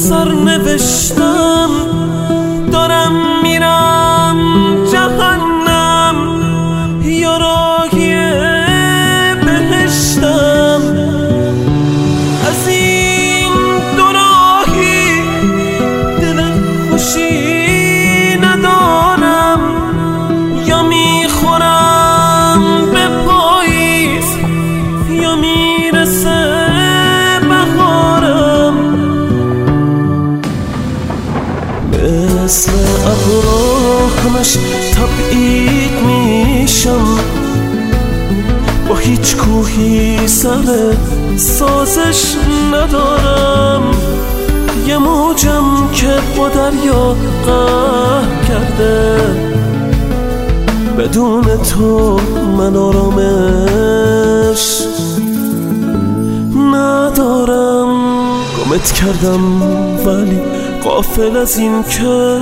سرنوشتم، دارم میرم جهنم یا راهی بهشتم. از این دو راهی دل خوشی ندارم، یا میخورم به پاییز یا میرسه بهارم. مثل ابرا همش تبعید میشم، با هیچ کوهی سر سازش ندارم. یه موجم که با دریا قهر کرده، بدون تو من آرامش ندارم. گمت کردم ولی غافل از این که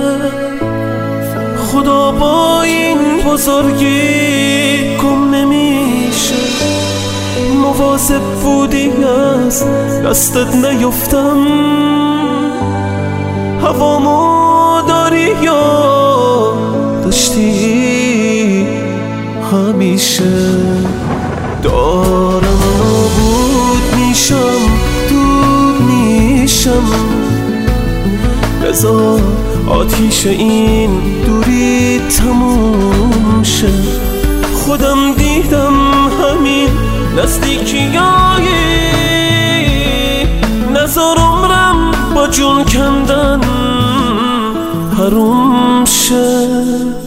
خدا با این بزرگی گم نمیشه. مواظب بودی از دستت نیفتم، هوامو داری یا داشتی همیشه. دارم نابود میشم، دود میشم، بذار آتیش این دوری تموم شه. خودم دیدم همین نزدیکیایی، نذار عمرم با جون کندن حروم شه.